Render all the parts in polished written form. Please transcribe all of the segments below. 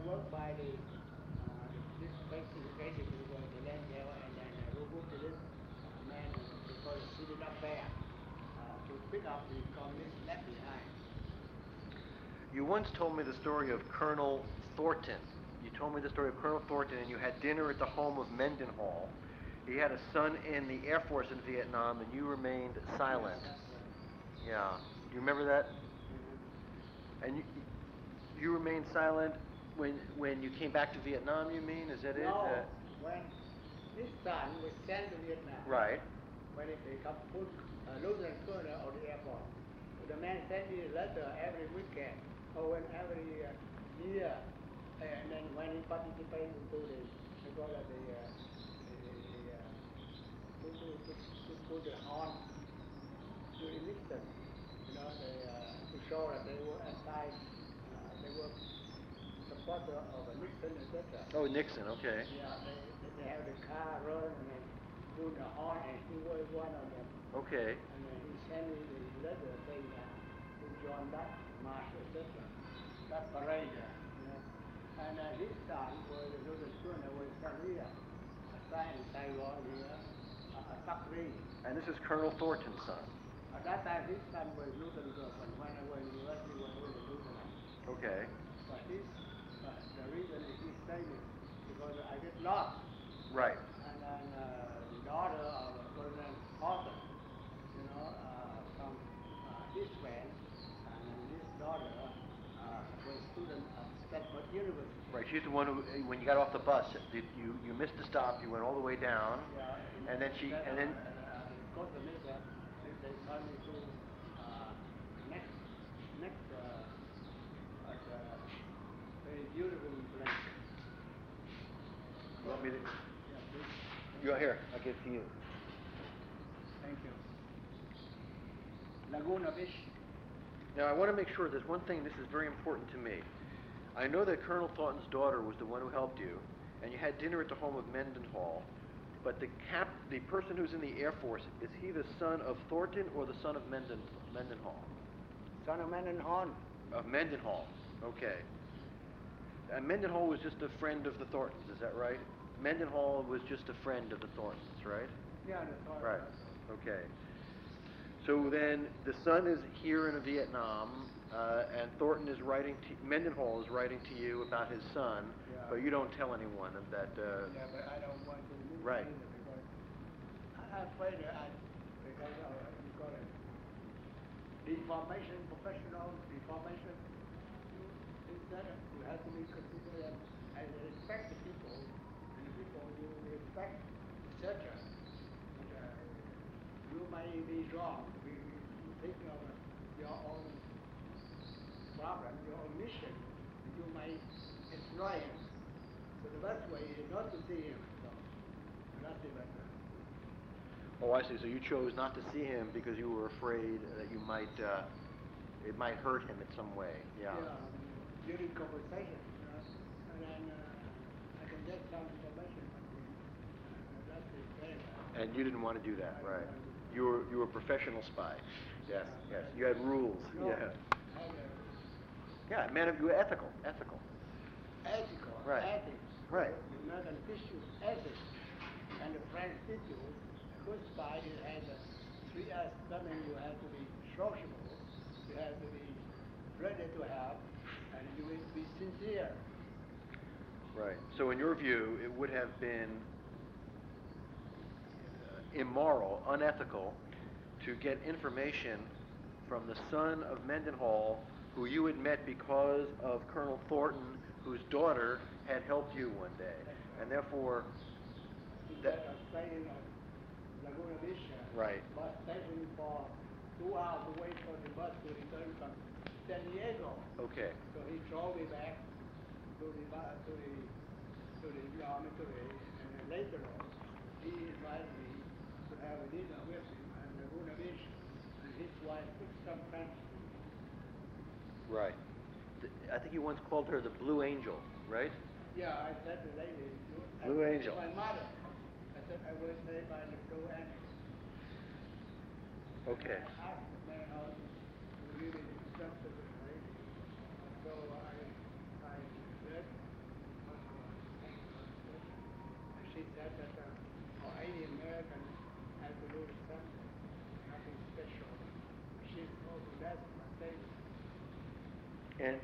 work by this classification between the land jail and then remove this man because he did not bear to pick up the communist left behind. You once told me the story of Colonel Thornton. You told me the story of Colonel Thornton, and you had dinner at the home of Mendenhall. He had a son in the Air Force in Vietnam, and you remained silent. Yeah. Do you remember that? Mm-hmm. And you remained silent when you came back to Vietnam, you mean? Is that it? No, when his son was sent to Vietnam. Right. When he became lieutenant colonel of the Air Force, the man sent me a letter every weekend or every year, and then when he participated into the because of to put the horn to Nixon, to show that they were they were supporter of Nixon, etc. Oh, Nixon. Okay. Yeah, they have the car run and then put the horn, and he was one of them. Okay. And then he sent me the letter saying to join that march, etc. That parade, And his son was the lieutenant colonel was Korea, assigned in Saigon here, Tuck Lee. And this is Colonel Thornton's son. At that time, his son was lieutenant colonel, but when I was in university, was only lieutenant. Okay. But the reason is he's saying it because I get lost. Right. And then the daughter of President Carter, from his friend, and then his daughter was a student of Stanford University. Right. She's the one who, when you got off the bus, you missed the stop. You went all the way down, Yeah. and then she and then. Go to Mesa, they told me to next very beautiful place. You want me to? Yeah, please. You're here. I'll give it to you. Thank you. Laguna Beach. Now, I want to make sure there's one thing, this is very important to me. I know that Colonel Thornton's daughter was the one who helped you, and you had dinner at the home of Mendenhall, but the person who's in the Air Force, is he the son of Thornton or the son of Mendenhall? Son of Mendenhall. Of Mendenhall, okay. And Mendenhall was just a friend of the Thorntons, is that right? Mendenhall was just a friend of the Thorntons, right? Yeah, the Thorntons. Right, okay. So then the son is here in Vietnam, and Thornton is writing Mendenhall is writing to you about his son, but you don't tell anyone of that. Yeah, but I don't want to lose right. Because I'm afraid because you got a deformation, professional deformation. You have to be considered as respect the people, and the people you respect, etc. You may be wrong. You think of your own problem, your own mission. You may destroy him. So the best way is not to see him. So that's the better. Oh, I see. So you chose not to see him because you were afraid that you might, it might hurt him in some way. Yeah. During conversation, and then I can get some information. That's it. And you didn't want to do that, right? You were a professional spy. Yes, yes. You had rules. No, yeah. Yeah, man, you were ethical. Ethical. Right. Ethics. Right. The American issue, ethics. And the French issue, good spy has three aspects. I mean, you have to be sociable, you have to be ready to help, and you will be sincere. Right. So in your view, it would have been immoral, unethical, to get information from the son of Mendenhall, who you had met because of Colonel Thornton, whose daughter had helped you one day, and therefore. That stay in Laguna Beach. Right. Bus station for 2 hours to wait for the bus to return from San Diego. Okay. So he drove me back to the army and then later on he invited me to have a dinner with him at Laguna Beach, and his wife took some French. Right. I think you once called her the Blue Angel, right? Yeah, I said to the lady, Blue Angel. My mother. I said I was made by the Blue Angel. Okay. I asked the man how to really accept the lady. So I said, And,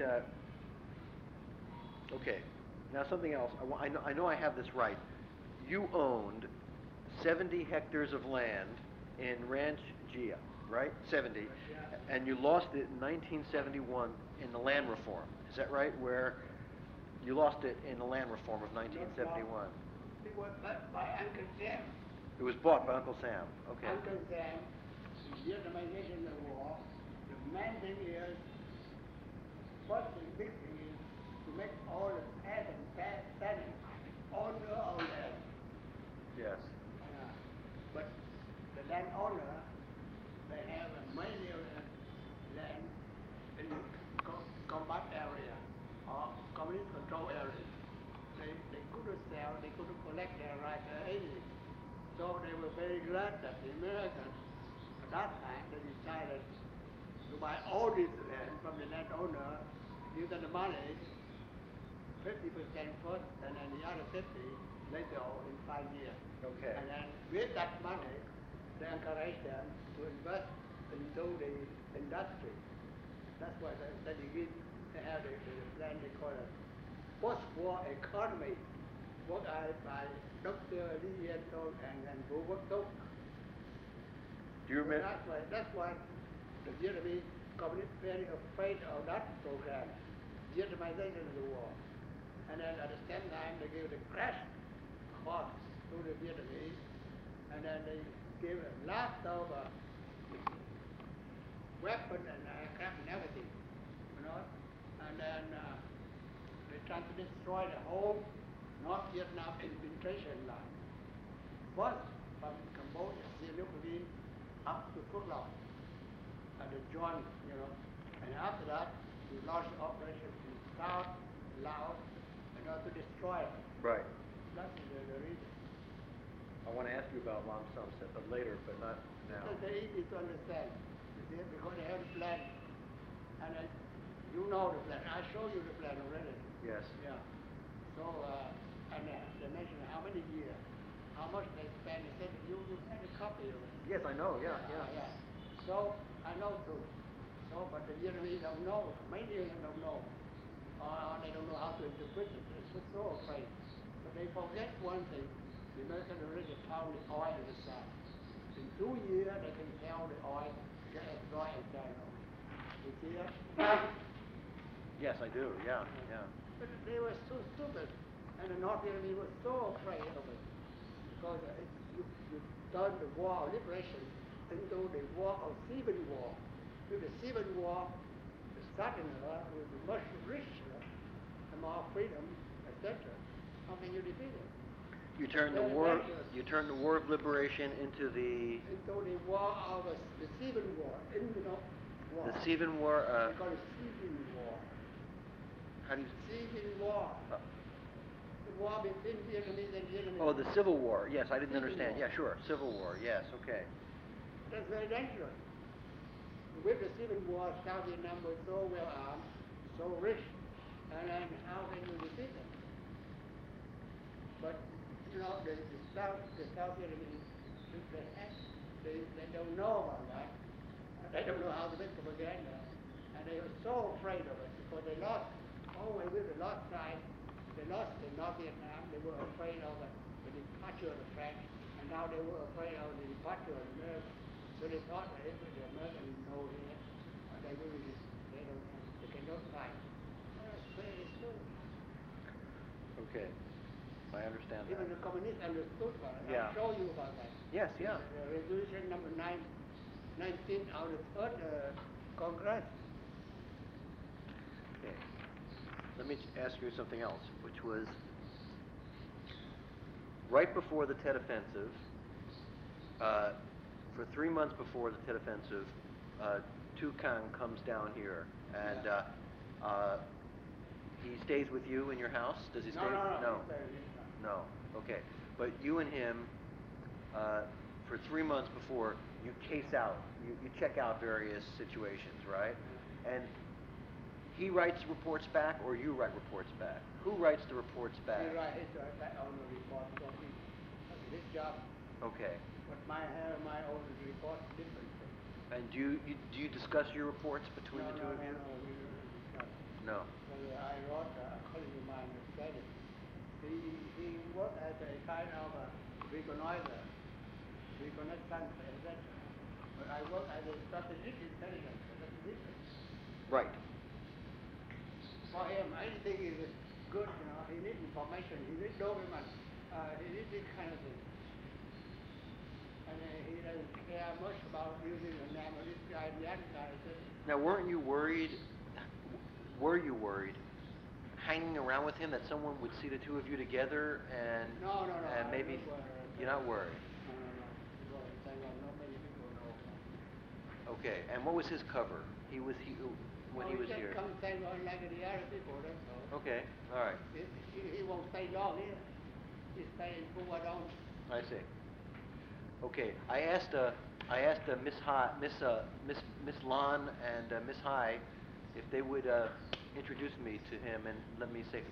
okay, now something else. I know I have this right. You owned 70 hectares of land in Ranch Gia, right? 70. Yeah. And you lost it in 1971 in the land reform. Is that right? Where you lost it in the land reform of 1971. It was by Uncle Sam. It was bought by Uncle Sam. Okay. Uncle Sam, the Vietnamization of the war, the main thing is, first thing, big thing is to make all the patent owner of land. Yes. But the landowner, they have a many of the land in combat area or communist control area. They couldn't sell, they couldn't collect their right easily. So they were very glad that the Americans, at that time, they decided to buy all this land from the landowner, give them the money, 50% first, and then the other 50 later on in 5 years. Okay. And then with that money, they encourage them to invest into the industry. That's why they begin to have the plan they call it post-war economy, worked out by Dr. Lee Hien Thong and Vu Quoc Thuc. Do you remember? That's why the Vietnamese communists very afraid of that program, Vietnamization of the war. And then at the same time, they gave the crash course to the Vietnamese, and then they gave a lot of weapons and aircraft and everything, you know. And then they tried to destroy the whole North Vietnam infiltration line. First, from Cambodia, Siem Reap Ravine, up to Phước Lộc, and the joint, you know. And after that, we launched operations in South Laos, in order to destroy it. Right. That's the reason. I want to ask you about Lam Sam later, but not now. It's very easy to understand. You see, because they have the plan. And you know the plan. I show you the plan already. Yes. Yeah. So, they mentioned how many years, how much they spend. They said you had a copy of it. Yes, I know. Yeah. So, I know too. So, but the Vietnamese don't know. Many of them don't know. They don't know how to interpret it. They're so afraid. But they forget one thing. The Americans already found the oil in the south. In 2 years, they can sell the oil, get as dry as China. You see that? Yes, I do. Yeah. But they were so stupid. And the North Vietnamese were so afraid of it. Because you turned the war of liberation into the war of civil war. With the civil war, the Southerner will be much richer, and more freedom, etc. How can you defeat it? You turned the war. You turned the war of liberation into the war of the civil war, war. The civil war. They call it civil war. How do you? Civil war. The war between Vietnamese and Vietnamese. Oh, the Civil War. Yes, I didn't Civil understand. War. Yeah, sure. Civil War. Yes. Okay. That's very dangerous. With the Civil War, South Vietnam was so well armed, so rich, and then how can you defeat them? But you know, the South Vietnamese, they don't know about that. They don't know how to make propaganda, and they were so afraid of it because they lost. Always with the lost side, they lost in North Vietnam. They were afraid of the departure of the French, and now they were afraid of the departure of the Americans. So they thought that if the Americans know here, they cannot fight. That's very stupid. Okay. I understand that. Even the communists understood about it. Yeah. I'll show you about that. Yes. Yeah. The resolution number 19 out of the 3rd Congress. Okay. Let me ask you something else, which was right before the Tet Offensive, for 3 months before the Tet Offensive, Tu Cang comes down here, and he stays with you in your house? Does he stay? No. No. Okay. But you and him, for 3 months before, you case out, you check out various situations, right? And he writes reports back, or you write reports back? Who writes the reports back? He writes back on the report, so that's his job. Okay. But my own report different. And do you discuss your reports between the two of you? No, we don't discuss. No. I wrote a colleague of mine who said it. He worked as a kind of a recognizer, reconnaissance, etc. But I work as a strategic intelligence. That's different. Right. For him, anything is good, you know. He needs information. He needs document. He needs this kind of thing. And he doesn't care much about using the name of this guy, the other guy, etc. Now, weren't you worried? Were you worried, hanging around with him, that someone would see the two of you together and No. and maybe you're not worried? No. Not many people know. Okay. And what was his cover? When he was here. He just comes and goes like the other people. That's all. Okay. All right. He won't stay long here. He stays in Puwadong. I see. Okay. I asked Miss Lon and Miss Hai if they would introduce me to him and let me say,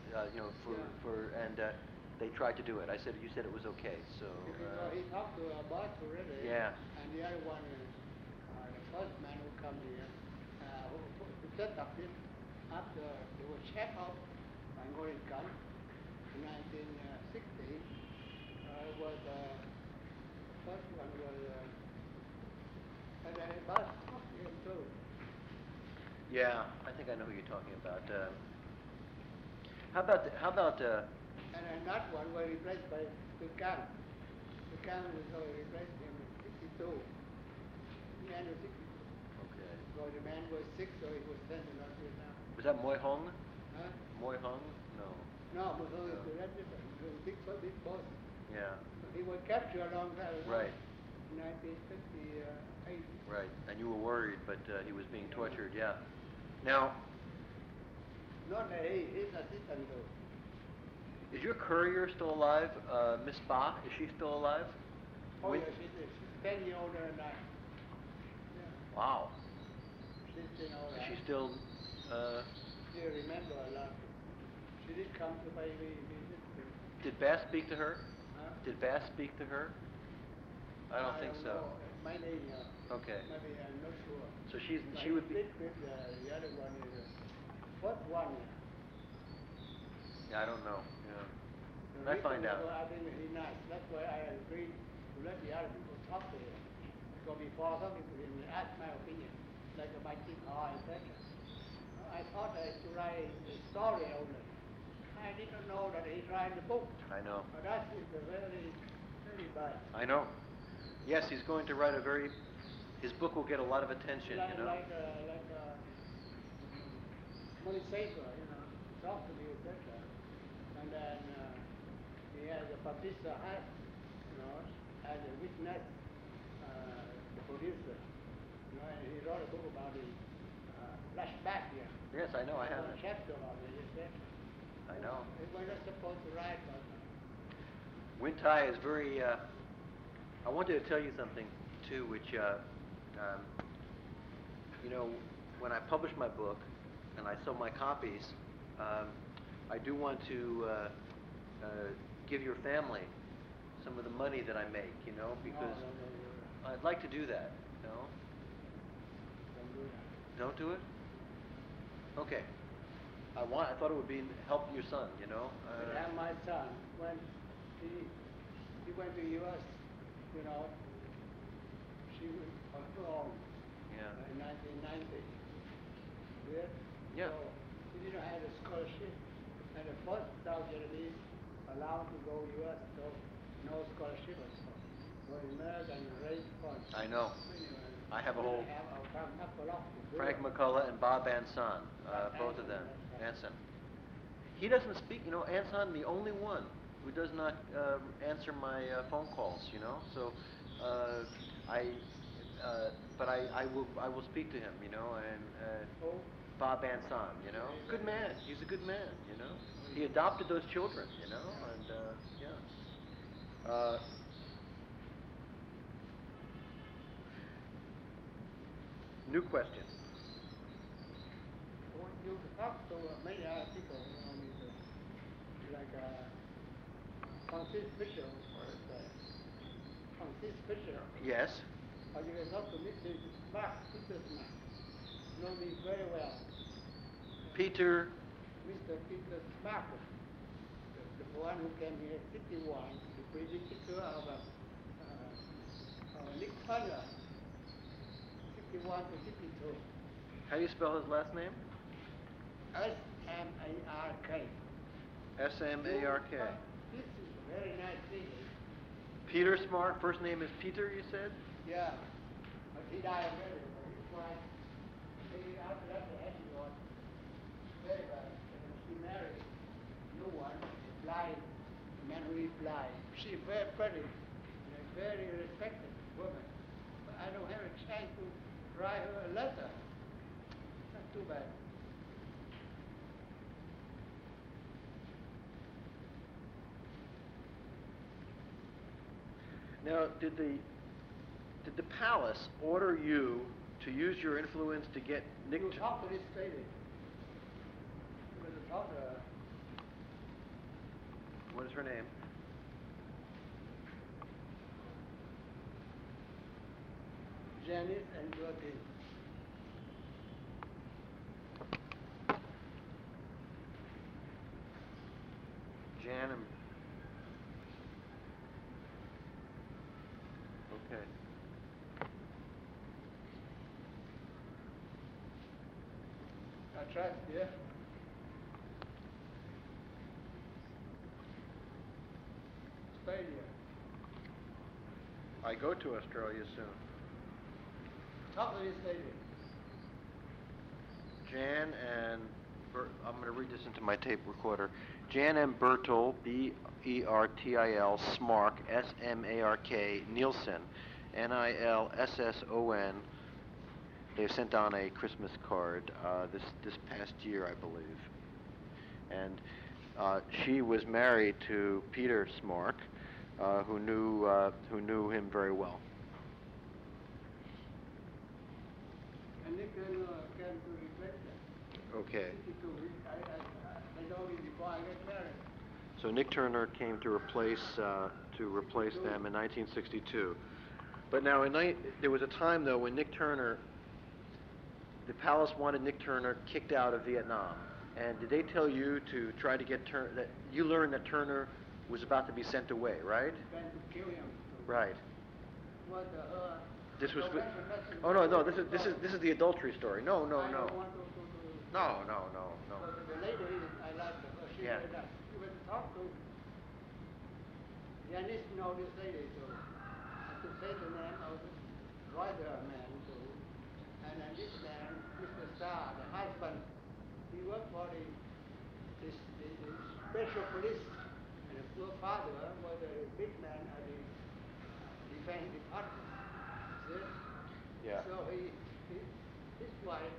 they tried to do it. I said, you said it was okay, so. He talked to our boss already. Yeah. And the other one is the first man who come here, who set up this after he was checked out by Ngorien Khan in 1960. Was first one was and then boss talked to him too. Yeah, I think I know who you're talking about. How about? And that one was replaced by the Khan. The Khan was replaced him in 62. The man was 62. Okay. So the man was sick, so he was sent to North Vietnam. Was that Moi Hong? Huh? Moi Hong? No. No, but that's different. He was a big boss. Yeah. He was captured a long time ago. Right. In 1958. Right. And you were worried, but he was being tortured. Yeah. Now. Not that his assistant though. Is your courier still alive, Miss Ba? Is she still alive? Oh, yeah, she's 10 years older than I. Yeah. Wow. She's 10 older. Is she still? She remember a lot. She did come to my visit. Did Bass speak to her? Huh? Did Bass speak to her? I don't think so. Know. My name. Okay. Maybe I'm not sure. So she would be. With the other one is first one. Yeah, I don't know. Yeah. The I find out. I think he's nice. That's why I agreed to let the other people talk to him. So before talking to him, he asked my opinion, like my Jing Hao, etc. I thought I to write a story only. I didn't know that he's writing the book. I know. But that is a very, very bad. I know. Yes, he's going to write his book will get a lot of attention, Like, you know. Like Money Safer, talk to me, etc. And then he has a Patricia Haas, as a witness, the producer. And he wrote a book about the flashback here. Yes, I know. I have A it. chapter about it, etc. I know. We're not supposed to write about it. Win Tai is very. I wanted to tell you something too, which when I publish my book and I sell my copies, I do want to give your family some of the money that I make, because I'd like to do that. Don't do that. Don't do it. Okay. I thought it would be help your son, I have my son when he went to U.S. She was on her own. Yeah. In 1990. Yeah. So he didn't have a scholarship, and the first South Vietnamese allowed to go U.S. So no scholarship at all. So American raised funds. I know. Anyway, I have a whole. Frank Frank McCullough and Bob Anson, both of them. Anson. He doesn't speak. Anson, the only one who does not answer my phone calls. So but I will speak to him. And Bob Anson. Good man. He's a good man. He adopted those children. And yeah. New question. When you talk to many other people, like Francis Fisher, Francis Fisher. Yes. Or you can talk to Mrs. Mark Petersman. Know me very well. Peter. Mr. Peter Smarkus, the one who came here 51, the predecessor of Nick Turner, 51 to 52. How do you spell his last name? S-M-A-R-K. S-M-A-R-K. This is a very nice city. Peter Smart. First name is Peter, you said? Yeah. But he died early. But his wife, maybe after that, they had to go on very bad. And she married a new one, a blind man who is blind. She's very pretty and a very respected woman. But I don't have a chance to write her a letter. Not too bad. Now, did the palace order you to use your influence to get Nick? You talk to this lady. You will talk to her. What is her name? Janice and Gertie. Jan and... Okay. I tried, yeah. Australia. I go to Australia soon. Talk to this lady. Jan and... I'm going to read this into my tape recorder. Jan M. Bertil, B-E-R-T-I-L, Smark, S-M-A-R-K, Nielsen, N-I-L-S-S-O-N. They've sent on a Christmas card this past year, I believe. And she was married to Peter Smark, who knew him very well. And Nick came to replace her. Okay. I know him before I got married. So Nick Turner came to replace them in 1962. But now there was a time though when Nick Turner, the palace wanted Nick Turner kicked out of Vietnam. And did they tell you to try to get that you learned that Turner was about to be sent away, right? Trying to kill him. Right. What This was. Oh no, this is the adultery story. No. I don't want to. No. But the lady, I like her. She Yeah. very nice. You will talk to. Janice know this lady, so I could say the name of the writer man, so. And then this man, Mr. Starr, the husband, he worked for the special police, and the poor father was a big man at the defense department. See? Yeah. So his wife,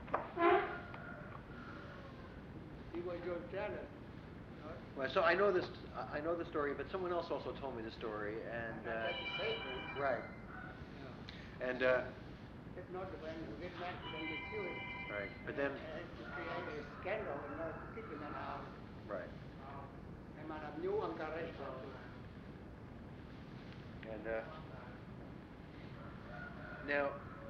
he was John Taylor. Well, so I know the story, but someone else also told me the story, and That's the same thing. right. Yeah. And If not, when you get back, then they kill him. right, but then To create a scandal and not to kick him out. right, And Madame New encouraged her. and now.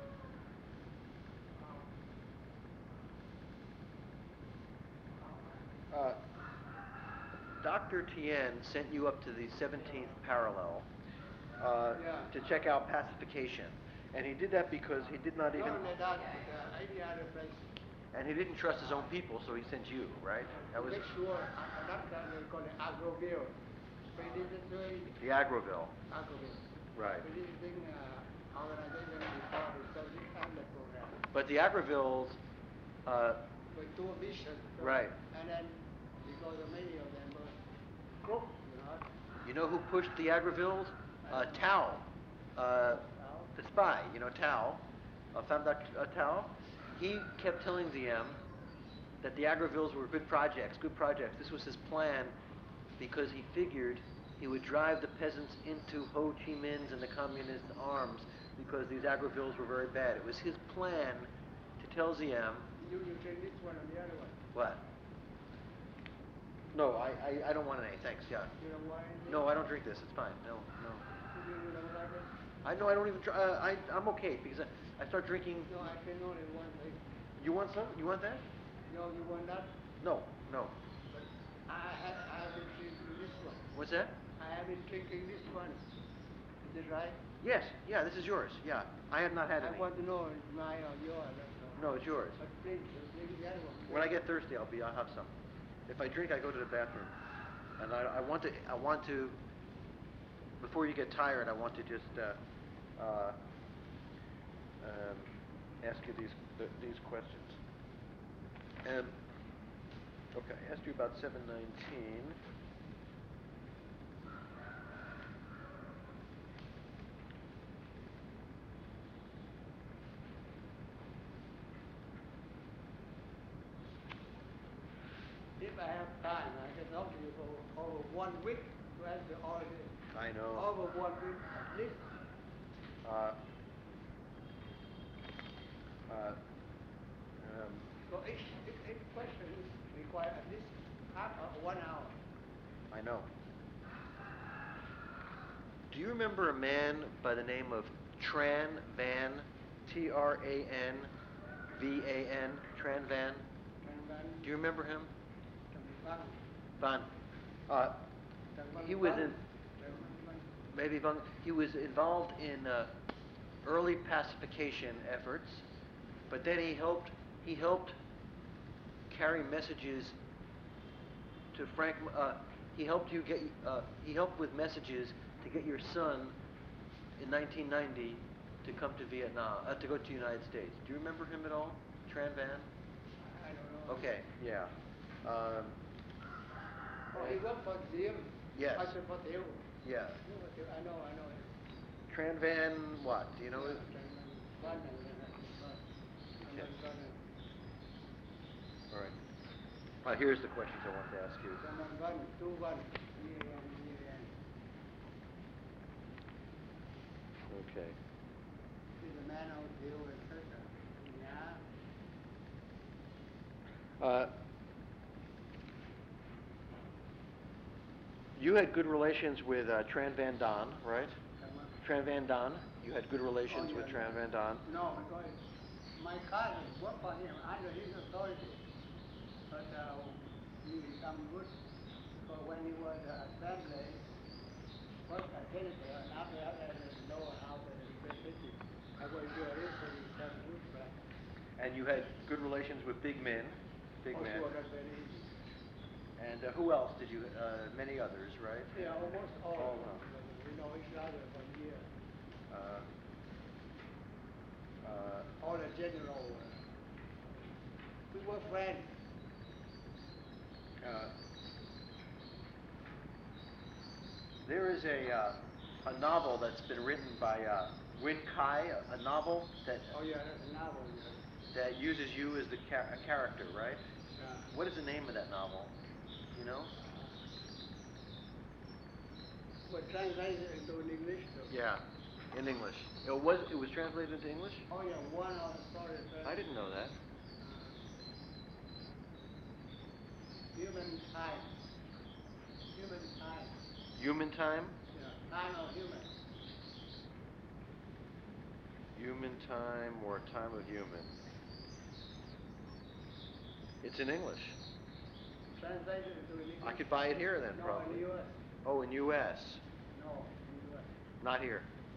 Dr. Tien sent you up to the 17th parallel to check out pacification. And he did that because he did not even... Not only that, but any other place. And he didn't trust his own people, so he sent you, right? That was Make sure, that time they call it Agroville. the Agroville. Agroville. Right. Visiting organization before the Soviet Cabinet program. But the Agrovilles... With two missions. Right. And then, because of many of them were crooks, You know who pushed the Agrovilles? Tao. The spy, Tao. Famdak Tao. He kept telling Diem that the Agrovilles were good projects. This was his plan because he figured he would drive the peasants into Ho Chi Minh's and the communist arms because these Agrovilles were very bad. It was his plan to tell Diem... You take this one and the other one. What? No, I don't want any, thanks, yeah. You don't want anything? No, I don't drink this, it's fine, no. You don't like it? I don't even try, I'm okay, because I start drinking... No, I can only one thing. You want some? You want that? No, you want that? No, no. But I have been drinking this one. What's that? I have been drinking this one. Is it right? Yes, yeah, this is yours, yeah. I have not had I any. want to know it's mine or yours. That's all. No, it's yours. But please, drink the other one. When I get thirsty, I'll have some. If I drink, I go to the bathroom. And I want to, before you get tired, I want to just, ask you these questions. Okay, I asked you about 719. If I have time, I can talk to you for over 1 week to answer all this. I know. Over 1 week at least. Uh, So each question requires at least half 1 hour. I know. Do you remember a man by the name of Tran Van, Tran Van, Tran Van? And then Do you remember him? Van. Van. He was in, maybe Van, he was involved in early pacification efforts, but then he helped carry messages to Frank. He helped with messages to get your son in 1990 to come to Vietnam, to go to the United States. Do you remember him at all, Tran Van? I don't know. Okay, yeah. He worked for them. Yes. I said for them. Yeah. I know it. Tran Van what? Do you know it? Van. All right. Here's the questions I want to ask you. Van, 2 1. Okay. He's a man out there with Turkey. Yeah. You had good relations with Tran Van Don, right? Tran Van Don. You had good relations with Tran Van Don. No, because my cousin worked for him under his authority. But he became good. So when he was assembly, first I senator, and after that I didn't know how to represent. I was doing this and he became good friend. And you had good relations with big men. Big men. Sure, that's very easy. And who else did you? Many others, right? Yeah, almost all of them. them. We know each other for years. All the general. We were friends. There is a novel that's been written by Win Kai, a novel that Oh yeah, that's a novel. Yeah. that uses you as a character, right? Yeah. What is the name of that novel? You know? Well, translated into English though. Yeah, in English. It was translated into English? Oh yeah, one of the stories. I didn't know that. Human time. Human time. Human Time? Yeah, time of human. Human Time or Time of Human. It's in English. Translated into English. I could buy it here then, No, probably. in the U.S. Oh, in U.S. No, in the U.S. Not here.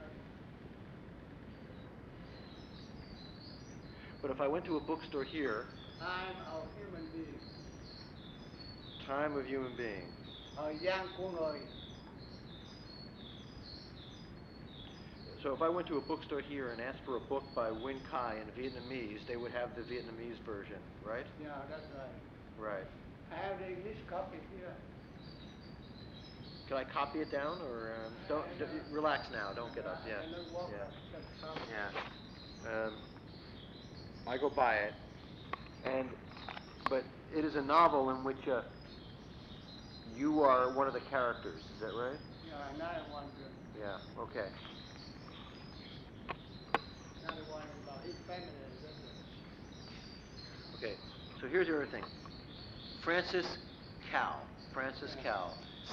But if I went to a bookstore here, Time of human being. Time of Human Being. Thời gian của người. So if I went to a bookstore here and asked for a book by Win Kai in Vietnamese, they would have the Vietnamese version, right? Yeah, that's right. Right. I have the English copy here. Can I copy it down, or don't relax now? Don't get up. Yeah. Yeah. I go buy it, but it is a novel in which you are one of the characters. Is that right? Yeah, another one. Yeah. Okay. Another one about his family. Okay. So here's the other thing. Francis Cao. Francis Cao.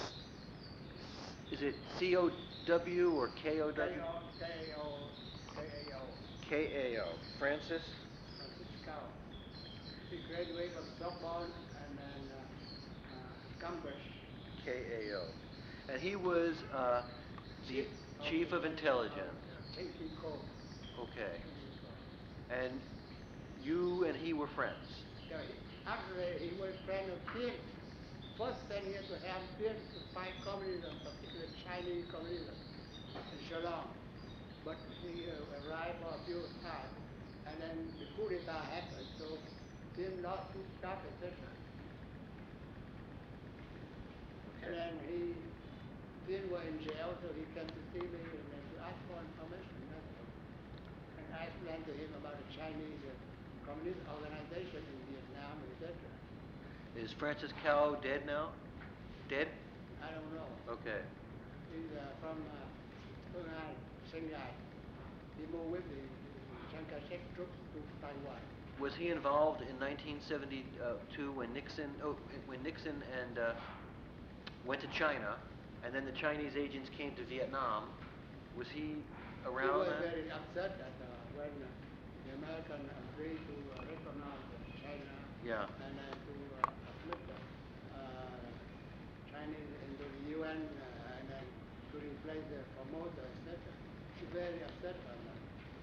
Is it C-O-W or K-O-W? K-A-O. K-A-O. Francis? Francis Cao. He graduated from Sorbonne and and then Cambridge. KAO. And he was the chief of intelligence. Pinky Cove. Okay. And you and he were friends. Yeah, actually, he was friend of Tien. First sent here to help Tien to fight communism, particularly Chinese communism in Shillong. But he arrived for a few times, and then the coup d'etat happened, so Tien lost his job, etc. And then Tien was in jail, so he came to see me and then to ask for information. That's all. And I explained to him about the Chinese communist organization in Vietnam, etc. Is Francis Cao dead now? Dead? I don't know. Okay. He's from Phương An, Shanghai. He moved with the Chiang Kai-shek troops to Taiwan. Was he involved in 1972 when Nixon and went to China, and then the Chinese agents came to Vietnam? Was he around? He was very upset that when the American agreed to recognize China and to admit the Chinese into the UN and then to replace the promoter, etc. He's very upset on that.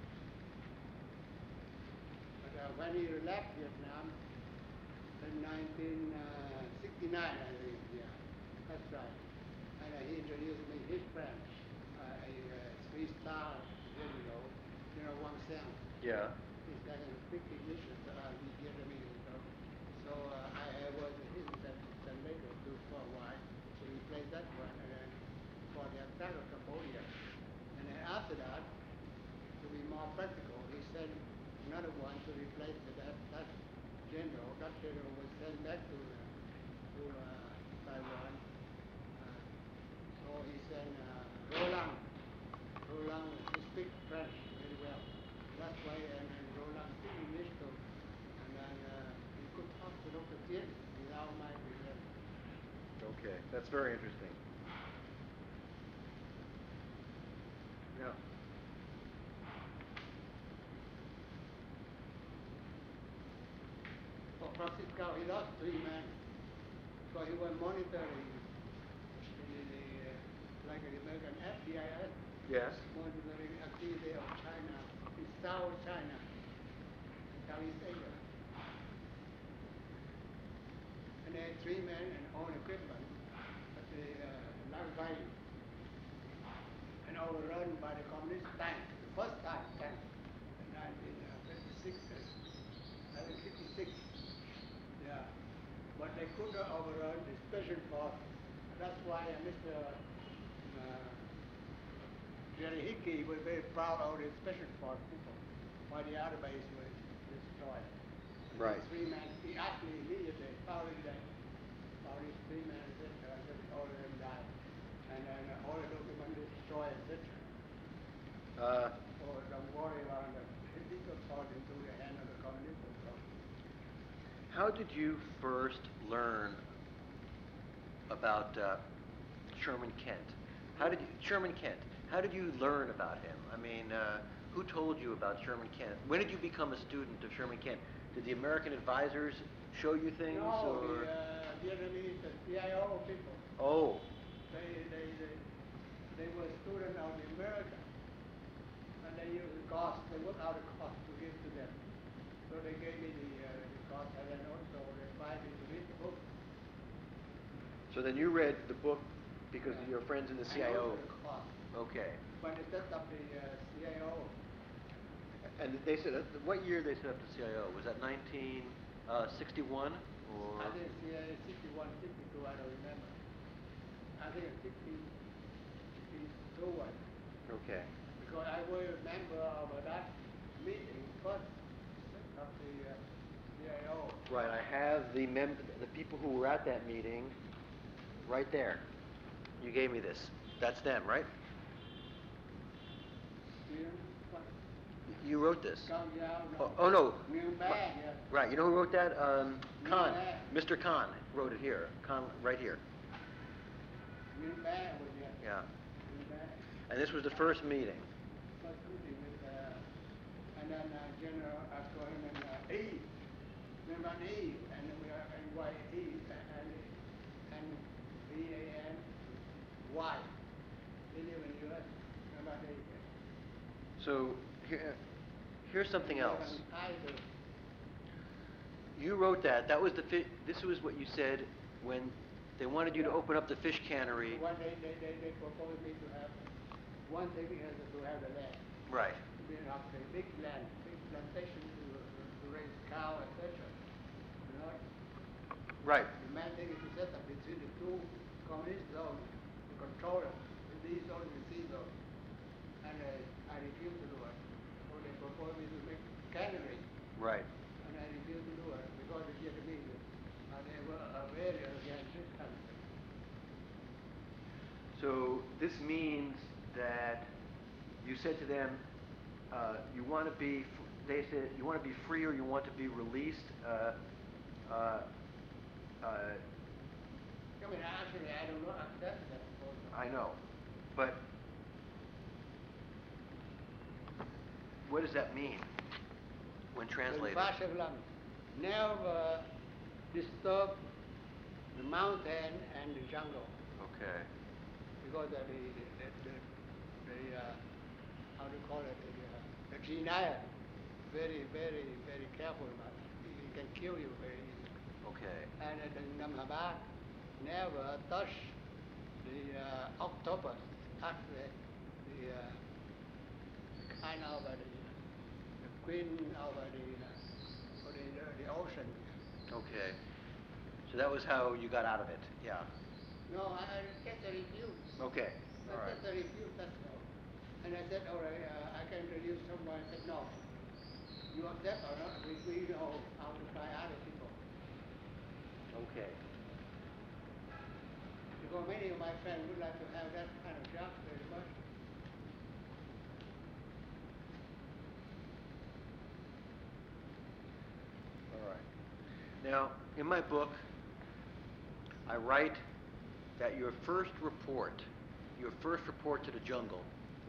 But when he left Vietnam in 1969, I think, yeah, that's right. And he introduced me his friend, a three-star general Wang Xiang. Yeah. He doesn't speak English, so he Vietnamese. So I was his translator too for a while to replace that one, and then for the attack of Cambodia. And then after that, to be more practical, he sent another one to replace that general. That general was sent back to Taiwan. So he sent Roland. Roland, he speaks French very well. That's why Roland speaks English too. And then he could talk to Dr. Tien without my presence. Okay, that's very interesting. Now, For Francis Cao, he lost 3 men. So he was monitoring like the American FBI. yes. Monitoring activity of China in South China, Southeast Asia. And they had 3 men and all equipment at the Lang Valley. And overrun by the communist tank, the first tank in 1956, I think 56. Yeah. But they could not overrun the special force. That's why Mr. Jerry Hickey was very proud of the special force people, while the other base was destroyed. Right. These 3 men, he asked me immediately, following that, all these 3 men, all of them died. And then all the documents destroyed, etc. So don't worry about it. This was falling into the hand of the communists. How did you first learn about Sherman Kent? Sherman Kent, how did you learn about him? I mean, who told you about Sherman Kent? When did you become a student of Sherman Kent? Did the American advisors show you things? No, or? the Vietnamese, the CIO people. Oh. They were students of the Americans. And they used the cost, they worked out a cost to give to them. So they gave me the cost, and then also they invited me to read the book. So then you read the book because of your friends in the CIO. The cost. Okay. When they set up the CIO. And they said, what year they set up the CIO? Was that 1961 or? I think CIA 61, 62, I don't remember. I think it's 62 one. Okay. Because I was a member of that meeting first of the CIO. Right, I have the people who were at that meeting right there. You gave me this. That's them, right? You wrote this. Oh no. Right, you know who wrote that? Khan. Mr. Khan wrote it here. Khan, right here. Yeah. And this was the first meeting. And then General Cohen and E. And we Y. They live in U.S. Remember they So here's something else. I do. You wrote that. That was this was what you said when they wanted you to open up the fish cannery. One day they proposed me to have one thing is to have the land. Right. Build up a big land, big plantation to raise cow, etc. You know? Right. The main thing is to set up between the two communist zones to control it. These zones and these zones. And I refused to do it. So they proposed me to make cannery. Right. And I refused to do it because the Vietnamese they were very against this kind of thing. So this means that you said to them, you want to be. They said you want to be free or you want to be released. I mean, actually, I do not accept that proposal. I know, but what does that mean when translated? Vashalam never disturb the mountain and the jungle. Okay. Because the how do you call it, the Jinaya, very careful about it. It can kill you very easily. Okay. And the Namhaba never touch the octopus, touch the kind of the queen of the ocean. Okay. So that was how you got out of it. Yeah. No, I get the review. Okay. All I right. get the review, that's all. And I said, all right, I can introduce someone. I said, no. You accept or not, we know how to try other people. Okay. Because many of my friends would like to have that kind of job very much. All right. Now, in my book, I write that your first report to the jungle,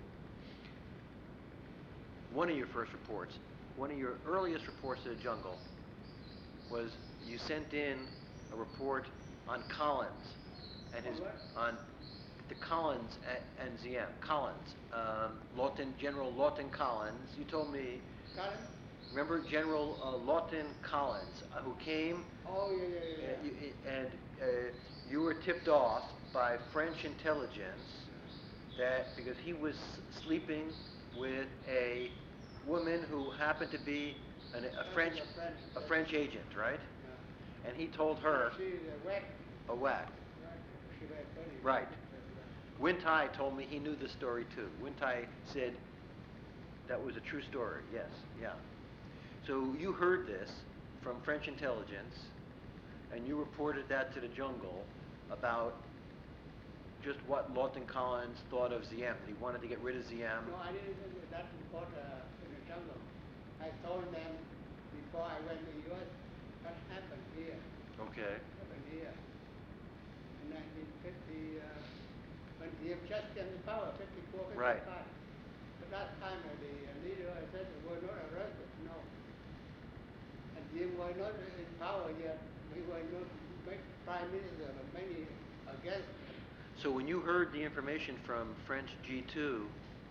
one of your earliest reports to the jungle was you sent in a report on Collins and on the Collins and Ziem. Collins, General Lawton Collins. You told me. Collins? Remember General Lawton Collins, who came? Oh, yeah. And you were tipped off by French intelligence that because he was sleeping with a woman who happened to be a French agent, right? Yeah. And he told her. She's a whack. A whack. She was funny. Right. Wintai told me he knew the story too. Wintai said that was a true story. Yes. Yeah. So you heard this from French intelligence, and you reported that to the jungle about just what Lawton Collins thought of Ziem. He wanted to get rid of Ziem. No, I didn't do that report in the jungle. I told them before I went to the U.S. what happened here. Okay. Happened here. In 1950, when Ziem just came to power, 54, 55. Right. But that time the leader, I said, were not arrested, no. And Ziem were not in power yet. We were not prime minister, but many against him. So when you heard the information from French G2,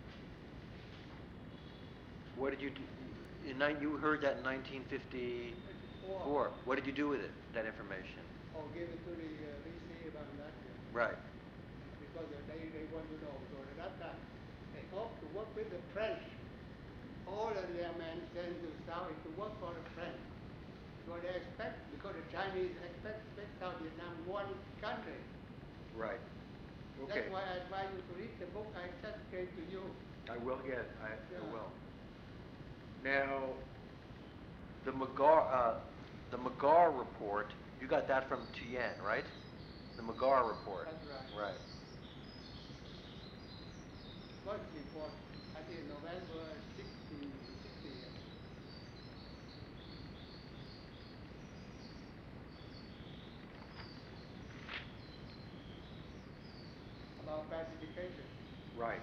what did you do? You heard that in 1954. What did you do with it, that information? Oh, give it to the VC about that. Right. Because they want to know. So at that time, they hope to work with the French. All of their men sent to South to work for the French. So they expect, because the Chinese expect South Vietnam one country. Right. Okay. That's why I advise you to read the book I just gave to you. I will, yes, I will. Now, the Magar report, you got that from Tien, right? The Magar report. That's right. Right. First report, I think November 60. About pacification. Right.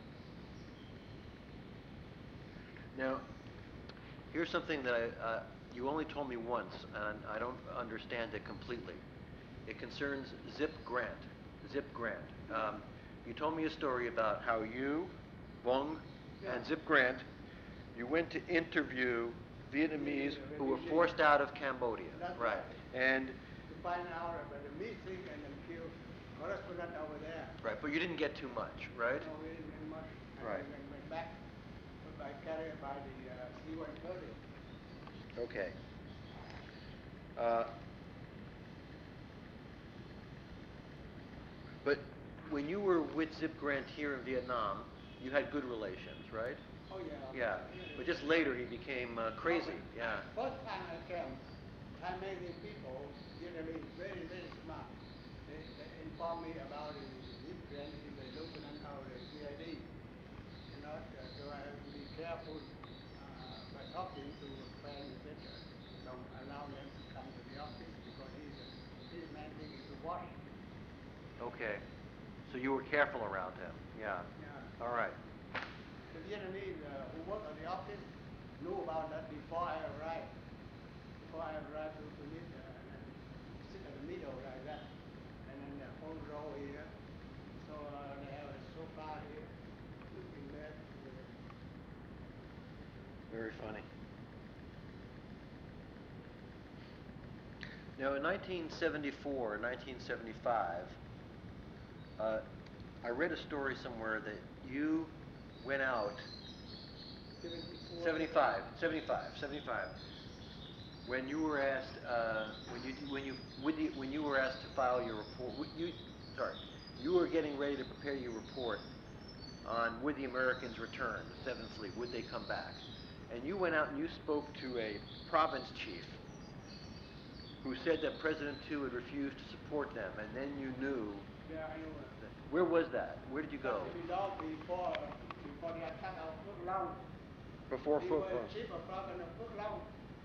Now, here's something that you only told me once, and I don't understand it completely. It concerns Zip Grant. Zip Grant. You told me a story about how you, Vong, and Zip Grant, you went to interview Vietnamese who were forced out of Cambodia. That's Right. And to find out about the missing and then kill correspondent over there. right, but you didn't get too much, right? No, we didn't get much. And Right. then went back by carrier by the C-130. Okay. Uh, but when you were with Zip Grant here in Vietnam, you had good relations, right? Oh yeah. Yeah. But just later he became crazy. Yeah. First time I came, Thai-American people, Vietnamese, very, very smart. They informed me about the Zip Grant is a lieutenant of the CID. You know, so I have to be careful by talking to friends, etc. Don't allow them to come to the office because his main thing is to wash. Okay. So you were careful around him. Yeah. Yeah. All right. The Vietnamese who work at the office knew about that before I arrived. Before I arrived to meet and sit at the middle like that. And then the whole row here. So they have a sofa here. Looking there. Very funny. Now, in 1974, 1975, I read a story somewhere that you went out 75, when you were asked when you were asked to file your report. You were getting ready to prepare your report on would the Americans return, the Seventh Fleet, would they come back? And you went out and you spoke to a province chief who said that President Tu had refused to support them, and then you knew. Yeah, I know. Where was that? Where did you go? Before the attack of Phước Long. Before Phước Long. He was chief of province of Phước Long.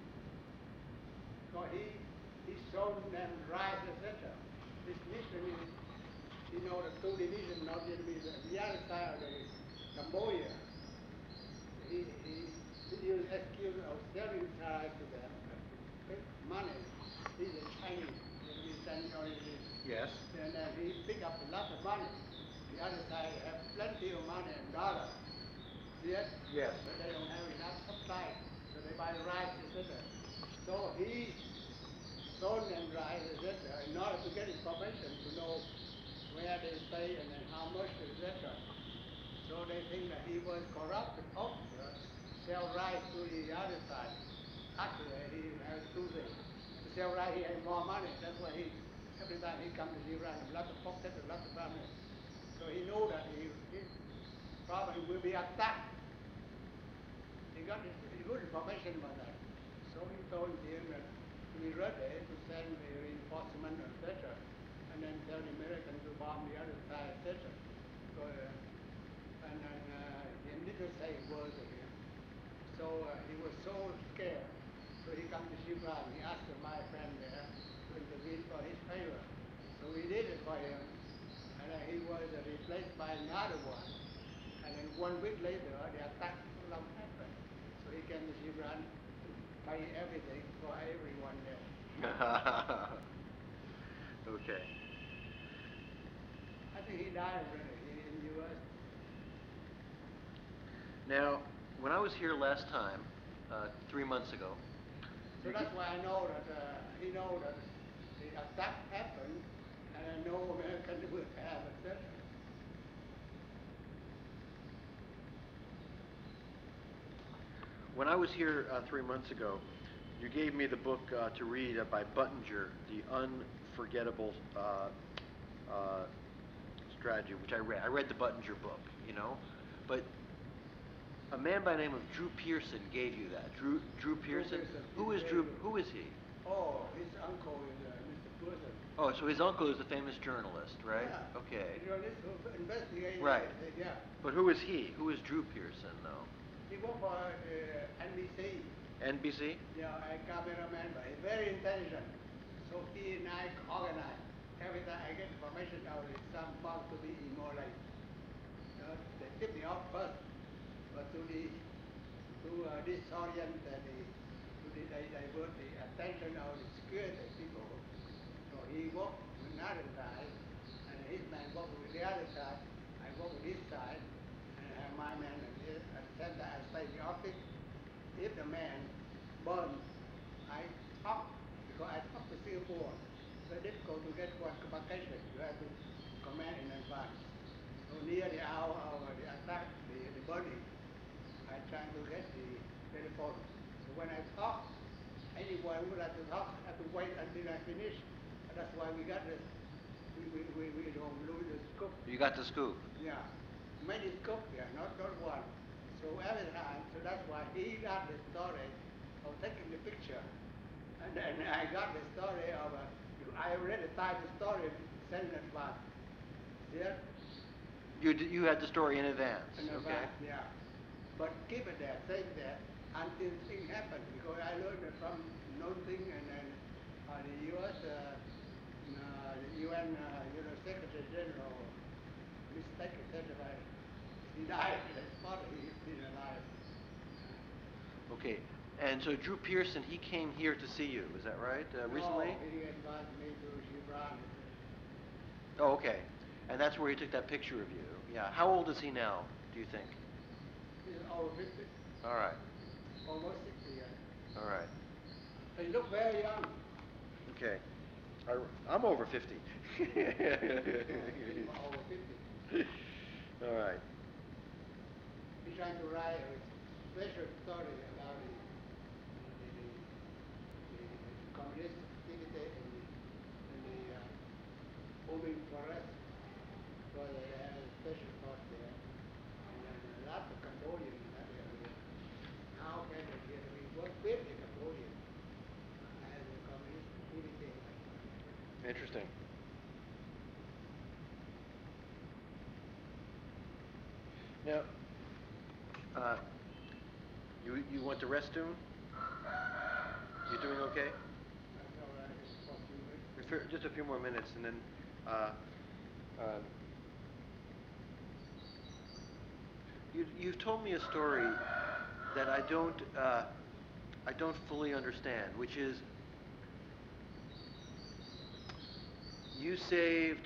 So he showed them rice, etc. This mission is, you know, the two divisions, not the other side of the Cambodia. He used excuse of selling rice to them, pay money. He's a Chinese, Chinese origin. Yes. And then he picked up a lot of money. The other side have plenty of money and dollars. See it? Yes. But they don't have enough supply, so they buy rice, etc. So he sold them rice, etc. in order to get information to know where they stay and then how much, etc. So they think that he was corrupt officer, sell rice to the other side. Actually, he has two things. To sell rice, he has more money. That's why every time he comes to Iran, a lot of pockets, a lot of money. So he knew that his probably will be attacked. He got good information about that. So he told him that to be ready to send the reinforcement, etc. And then tell the Americans to bomb the other side, etc. So, and then he didn't say words again. So he was so scared. So he come to Shibran. He asked my friend there to intervene for his favor. So we did it for him. And he was replaced by another one. And then 1 week later, the attack happened. So he came to Shibran to pay everything for everyone there. Okay. I think he died already in the U.S. Now, when I was here last time, 3 months ago. So that's why I know that he know that the attack happened, and I know American will have etc. When I was here 3 months ago, you gave me the book to read by Buttinger, The Unforgettable Strategy, which I read. I read the Buttinger book, you know, but a man by the name of Drew Pearson gave you that. Drew Pearson. Who is Drew? Who is he? Oh, his uncle is Mr. Pearson. Oh, so his uncle is a famous journalist, right? Yeah. Okay. A journalist who investigated. Right. Yeah. But who is he? Who is Drew Pearson, though? He worked for NBC. NBC? Yeah, a cameraman, but he's very intelligent. So he and I organize. Every time I get information out of some part to be immoralized. They tip me off first, but to disorient to the they put the attention of the security people. So he walked with another side, and his man walked with the other side. I walked with this side, and I have my man at the center. I stay in the office. If the man burn, I talk because I talk to Singapore. Very difficult to get one vacation. You have to command in advance. So near the hour of the attack, the burning, I try to get the telephone. So when I talk, anyone would like to talk, have to wait until I finish. And that's why we got this. We don't lose the scoop. You got the scoop. Yeah, many scoop, yeah, not one. So every time, so that's why he got the story of taking the picture. And then I got the story of, I already typed the story, sent it back. Yeah? You had the story in advance. In Okay. advance, yeah. But keep it there, save there, until things happen. Because I learned it from noting and then the U.S., the UN, Secretary General, mistaken certified. He died. His father, he's been alive. Okay. And so Drew Pearson, he came here to see you. Is that right? Recently? No, he invited me to Gibran. Oh, okay. And that's where he took that picture of you. Yeah. How old is he now, do you think? He's over 50. All right. Almost 60 years. All right. He looked very young. Okay. I'm over 50. He's over 50. All right. He's trying to write a special story about the communist activity in the booming forest. So they have a special thought there. And then a lot of Cambodians in that area. How can they get me? What with the Cambodian as a communist activity? Interesting. Now, you want to rest soon? You doing okay? That's all right. It's for a few minutes. Just a few more minutes, and then you've told me a story that I don't fully understand, which is you saved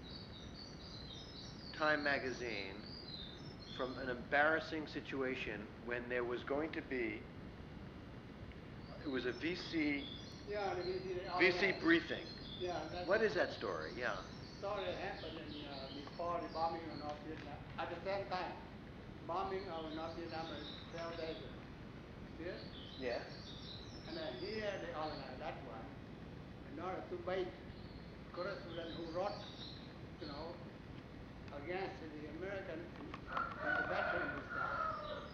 Time magazine from an embarrassing situation when there was going to be, it was a VC Yeah, VC briefing. Yeah, What is that story? Yeah. Story happened before the bombing of North Vietnam. At the same time, bombing of North Vietnam and Pearl Desert. Yes? Yeah. And then here they organized that one in order to bait correspondents who wrote, against the American intervention in the South.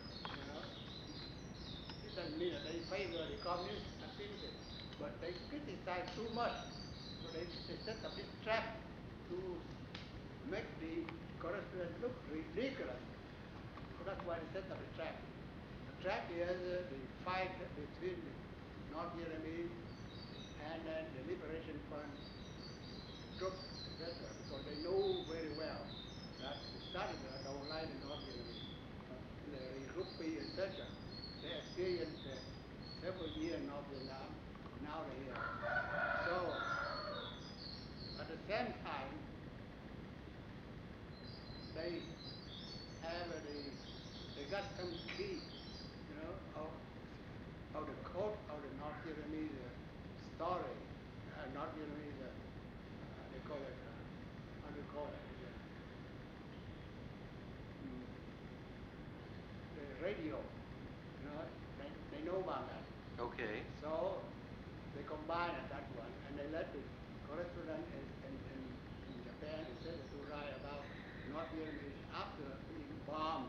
It doesn't mean that they favor the communist activity, but they criticize too much. So they set up this trap to make the correspondents look ridiculous. So that's why they set up the trap. The trap is the fight between the North Vietnamese and then the Liberation Front troops, etc. Because they know very well that the Southerners don't like the North Vietnamese. The Rupi, etc. They experienced several years in North Vietnam. Now they're here. So, at the same time, they have they got some key, of the code of the North Vietnamese story. North Vietnamese, they call it, how do you call it? The radio, they know about that. Okay. So they combine that one, and they let the correspondent in Japan, etc., to write about North Vietnamese after being bombed.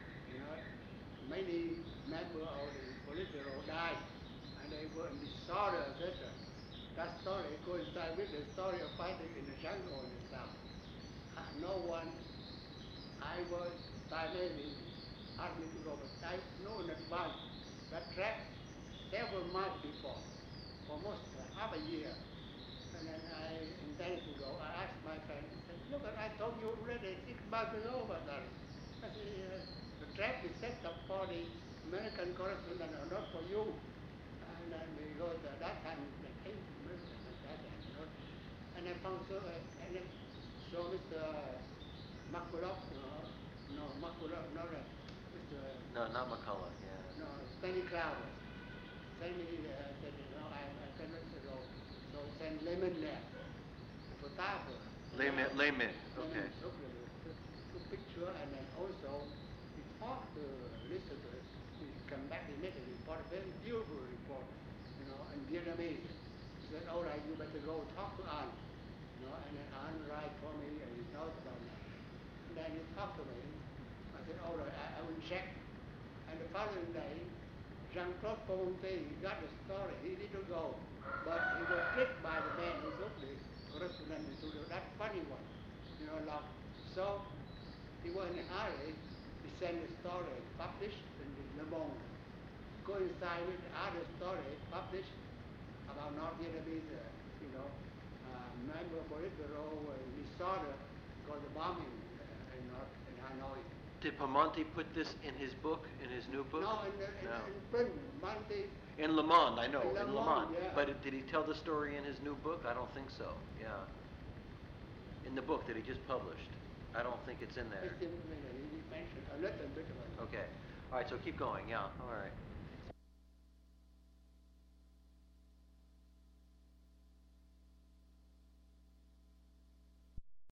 Many members of the political died, and they were in disorder, etc. That story coincides with the story of fighting in the jungle in the South. No one, I was Taiwanese, asked me to go, but I know in advance that track several months before, almost half a year. And then I intended to go. I asked my friend, I said, look, I told you already 6 months ago about that. I said, the trap is set up for the American correspondent, not for you. then we go to that time like 8 minutes like that, you know. And then found so and then so Mr. Makulov, no Makulov, no Mr. No, not McCullough. Yeah. No, Stanley Cloud. Stanley said, you know, I cannot go. So send Lemon there, the photographer. Layman. Okay. Took the picture and then also he talked to listeners. He come back, he made a report, a very beautiful report, you know, and Vietnamese. He said, all right, you better go talk to An. You know, and then An write for me and he knows about that. And then he talked to me. I said, all right, I will check. And the following day, Jean-Claude Ponty got the story. He didn't go, but he was tricked by the man who took the correspondent to that funny one, you know, like, so he was in a hurry. He sent the story published in the Le Monde, coincided with other story published about North Vietnamese, member of Politburo disorder called the bombing in Hanoi. Did Piemonte put this in his book, in his new book? No, in print, Monte. In Le Monde, I know, in Le Monde. Yeah. But did he tell the story in his new book? I don't think so. Yeah. In the book that he just published, I don't think it's in there. He mentioned a little bit of it. Okay. All right. So keep going. Yeah. All right.